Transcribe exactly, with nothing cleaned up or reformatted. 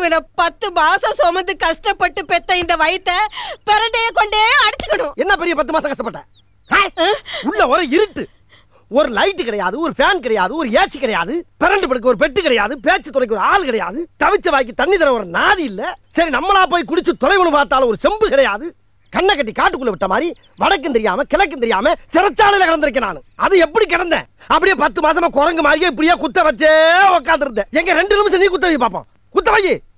இத்தனை பத்து மாசம் சுமந்து கஷ்டப்பட்டு பெத்த இந்த வயித்தை பெரட்டைய கொண்டே அடிச்சுக்கணும். என்ன பெரிய பத்து மாசம் கஷ்டப்பட்ட? உள்ள ஒரு இருட்டு, ஒரு லைட் கிடையாது, ஒரு ஃபேன் கிடையாது, ஒரு ஏசி கிடையாது, பிறண்டு படுக்க ஒரு பெட்டு கிடையாது, பேச்சு துறைக்கு ஒரு ஆள் கிடையாது, தவிச்ச வாய்க்கு தண்ணி தர ஒரு நாதி இல்ல. சரி நம்மளா போய் குடிச்சு தொலைவுன்னு பார்த்தாலும் ஒரு செம்பு கிடையாது. கண்ணை கட்டி காட்டுக்குள்ள விட்ட மாதிரி வடக்கும் தெரியாம கிழக்கும் தெரியாம சிறைச்சாலையில கிடந்திருக்கேன் நான். அது எப்படி கிடந்தேன்? அப்படியே பத்து மாசமா குரங்கு மாதிரியே இப்படியே குத்த வச்சே உட்காந்துருந்தேன். எங்க ரெண்டு நிமிஷம் நீ குத்த வை பாப்போம். குத்த வை.